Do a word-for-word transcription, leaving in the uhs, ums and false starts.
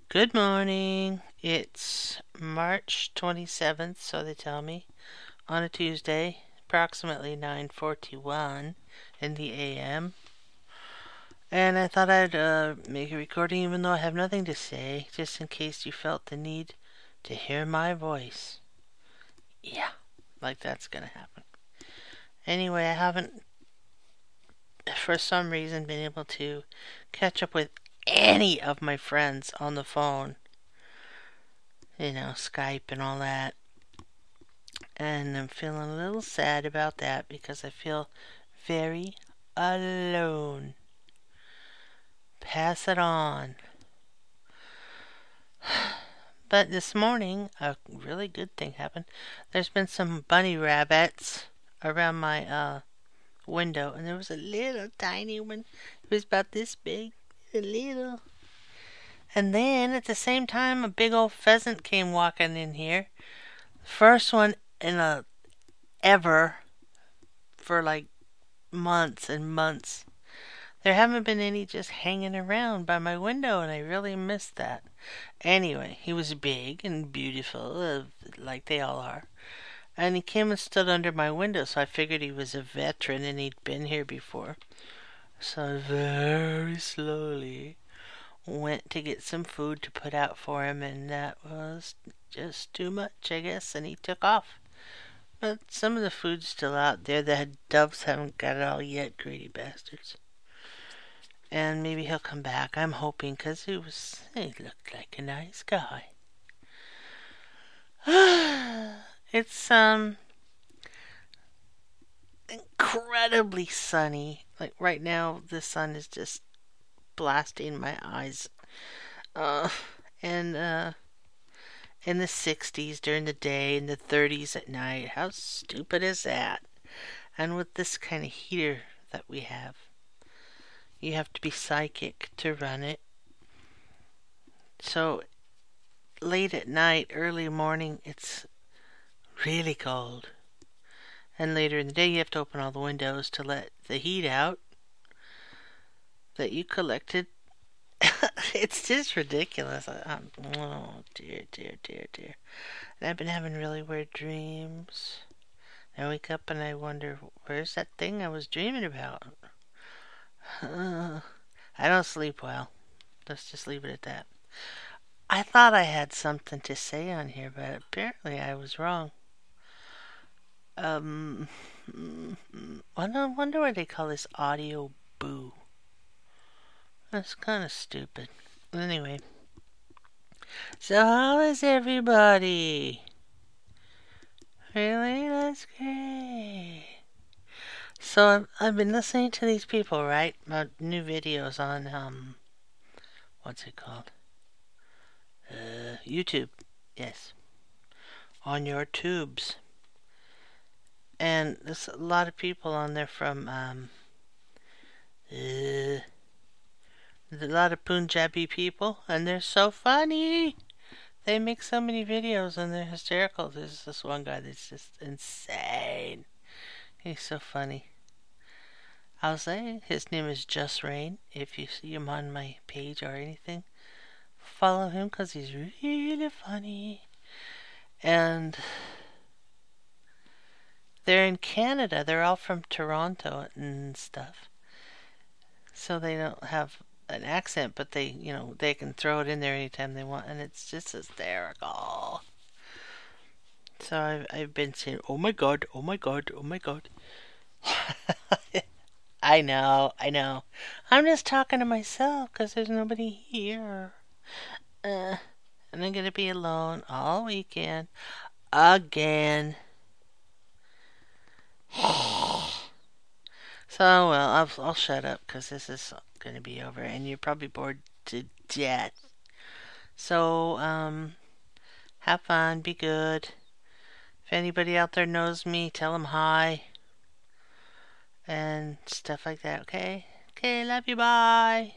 Good morning. It's March twenty-seventh, so they tell me, on a Tuesday, approximately nine forty-one in the A M. And I thought I'd uh, make a recording even though I have nothing to say, just in case you felt the need to hear my voice. Yeah, like that's gonna happen. Anyway, I haven't, for some reason, been able to catch up with any of my friends on the phone. You know, Skype and all that. And I'm feeling a little sad about that because I feel very alone. Pass it on. But this morning, a really good thing happened. There's been some bunny rabbits around my uh, window, and there was a little tiny one. It was about this big, a little. And then at the same time, a big old pheasant came walking in here. First one in a ever for like months and months. There haven't been any just hanging around by my window, and I really missed that. Anyway, he was big and beautiful, uh, like they all are. And he came and stood under my window, so I figured he was a veteran and he'd been here before. So I very slowly went to get some food to put out for him, and that was just too much, I guess, and he took off. But some of the food's still out there. The doves haven't got it all yet, greedy bastards. And maybe he'll come back. I'm hoping, because he was, he looked like a nice guy. It's, um, incredibly sunny. Like, right now, the sun is just blasting my eyes. Uh, and, uh, in the sixties during the day, in the thirties at night. How stupid is that? And with this kind of heater that we have, you have to be psychic to run it. So late at night, early morning, it's really cold. And later in the day, you have to open all the windows to let the heat out that you collected. It's just ridiculous. I'm, oh, dear, dear, dear, dear. And I've been having really weird dreams. I wake up and I wonder, where's that thing I was dreaming about? Uh, I don't sleep well. Let's just leave it at that. I thought I had something to say on here, but apparently I was wrong. Um, I wonder why they call this audio boo. That's kind of stupid. Anyway, so how is everybody? Really? That's great. So I've, I've been listening to these people, right? About new videos on, um, what's it called? Uh, YouTube. Yes. On your tubes. And there's a lot of people on there from, um, uh, there's a lot of Punjabi people, and they're so funny. They make so many videos, and they're hysterical. There's this one guy that's just insane. He's so funny. I'll say his name is Just Rain. If you see him on my page or anything, follow him because he's really funny. And they're in Canada. They're all from Toronto and stuff. So they don't have an accent, but they, you know, they can throw it in there anytime they want, and it's just hysterical. So I've, I've been saying, oh my god, oh my god, oh my god. I know, I know. I'm just talking to myself because there's nobody here. Uh, and I'm gonna be alone all weekend. Again. So, well, I'll, I'll shut up because this is gonna be over and you're probably bored to death. So, um, have fun, be good. If anybody out there knows me, tell them hi. And stuff like that, okay? Okay, love you, bye.